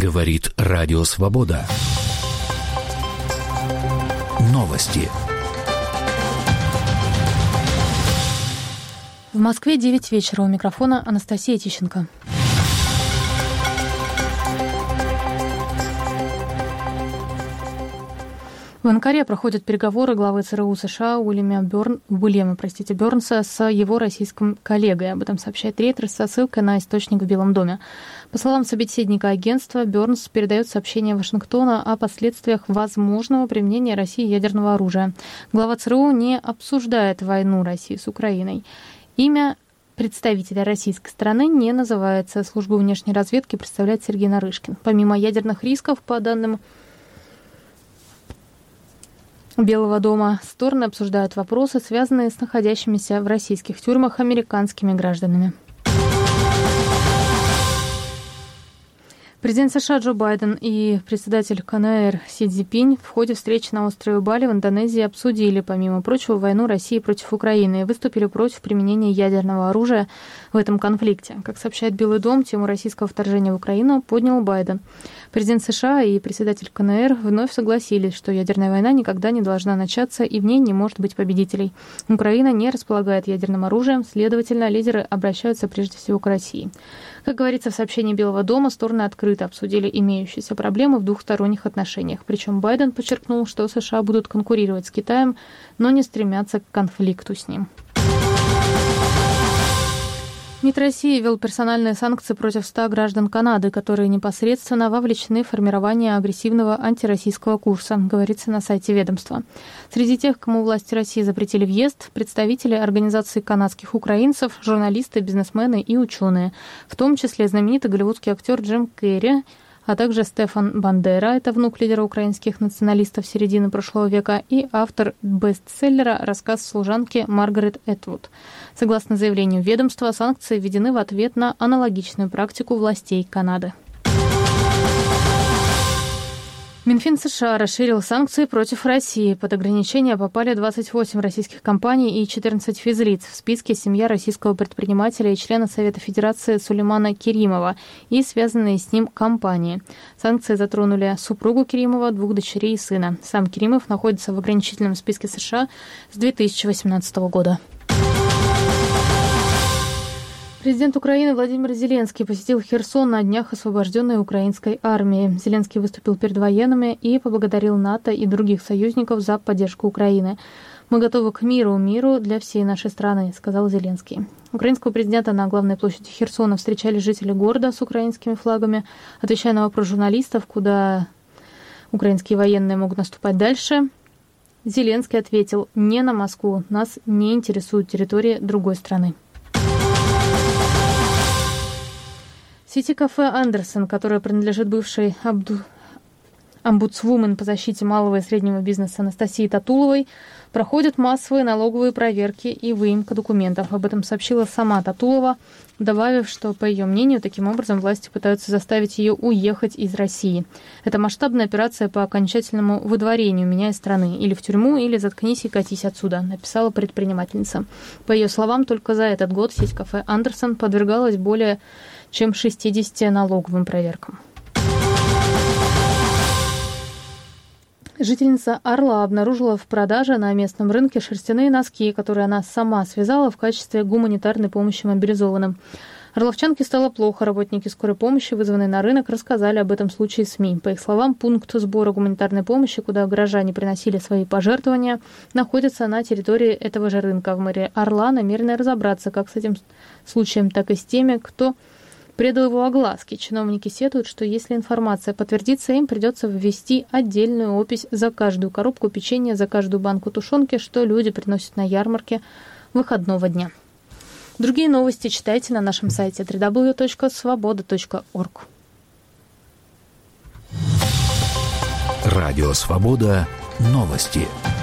Говорит Радио Свобода. Новости. В Москве 9 вечера. У микрофона Анастасия Тищенко. В Анкаре проходят переговоры главы ЦРУ США Уильяма Бёрнса с его российским коллегой. Об этом сообщает Reuters со ссылкой на источник в Белом доме. По словам собеседника агентства, Бёрнс передает сообщение Вашингтона о последствиях возможного применения России ядерного оружия. Глава ЦРУ не обсуждает войну России с Украиной. Имя представителя российской стороны не называется. Службу внешней разведки представляет Сергей Нарышкин. Помимо ядерных рисков, по данным Белого дома, стороны обсуждают вопросы, связанные с находящимися в российских тюрьмах американскими гражданами. Президент США Джо Байден и председатель КНР Си Цзиньпинь в ходе встречи на острове Бали в Индонезии обсудили, помимо прочего, войну России против Украины и выступили против применения ядерного оружия в этом конфликте. Как сообщает Белый дом, тему российского вторжения в Украину поднял Байден. Президент США и председатель КНР вновь согласились, что ядерная война никогда не должна начаться и в ней не может быть победителей. Украина не располагает ядерным оружием, следовательно, лидеры обращаются прежде всего к России. Как говорится в сообщении Белого дома, стороны открыто обсудили имеющиеся проблемы в двухсторонних отношениях. Причем Байден подчеркнул, что США будут конкурировать с Китаем, но не стремятся к конфликту с ним. МИД России ввел персональные санкции против 100 граждан Канады, которые непосредственно вовлечены в формирование агрессивного антироссийского курса, говорится на сайте ведомства. Среди тех, кому власти России запретили въезд, представители организации канадских украинцев, журналисты, бизнесмены и ученые, в том числе знаменитый голливудский актер Джим Керри, а также Стефан Бандера, это внук лидера украинских националистов середины прошлого века, и автор бестселлера «Рассказ служанки» Маргарет Этвуд. Согласно заявлению ведомства, санкции введены в ответ на аналогичную практику властей Канады. Минфин США расширил санкции против России. Под ограничения попали 28 российских компаний и 14 физлиц. В списке семья российского предпринимателя и члена Совета Федерации Сулеймана Керимова и связанные с ним компании. Санкции затронули супругу Керимова, 2 дочерей и сына. Сам Керимов находится в ограничительном списке США с 2018 года. Президент Украины Владимир Зеленский посетил Херсон на днях освобожденной украинской армии. Зеленский выступил перед военными и поблагодарил НАТО и других союзников за поддержку Украины. «Мы готовы к миру для всей нашей страны», — сказал Зеленский. Украинского президента на главной площади Херсона встречали жители города с украинскими флагами. Отвечая на вопрос журналистов, куда украинские военные могут наступать дальше, Зеленский ответил: «Не на Москву, нас не интересует территория другой страны». Сети кафе «Андерсон», которая принадлежит бывшей омбудсвумен по защите малого и среднего бизнеса Анастасии Татуловой, проходят массовые налоговые проверки и выемка документов. Об этом сообщила сама Татулова, добавив, что, по ее мнению, таким образом власти пытаются заставить ее уехать из России. Это масштабная операция по окончательному выдворению меня из страны. Или в тюрьму, или заткнись и катись отсюда, написала предпринимательница. По ее словам, только за этот год сеть кафе «Андерсон» подвергалась более чем 60 налоговым проверкам. Жительница Орла обнаружила в продаже на местном рынке шерстяные носки, которые она сама связала в качестве гуманитарной помощи мобилизованным. Орловчанке стало плохо. Работники скорой помощи, вызванные на рынок, рассказали об этом случае СМИ. По их словам, пункт сбора гуманитарной помощи, куда горожане приносили свои пожертвования, находится на территории этого же рынка. В мэрии Орла намерены разобраться как с этим случаем, так и с теми, кто предал его огласке. Чиновники сетуют, что если информация подтвердится, им придется ввести отдельную опись за каждую коробку печенья, за каждую банку тушенки, что люди приносят на ярмарке выходного дня. Другие новости читайте на нашем сайте www.svoboda.org. Радио Свобода. Новости.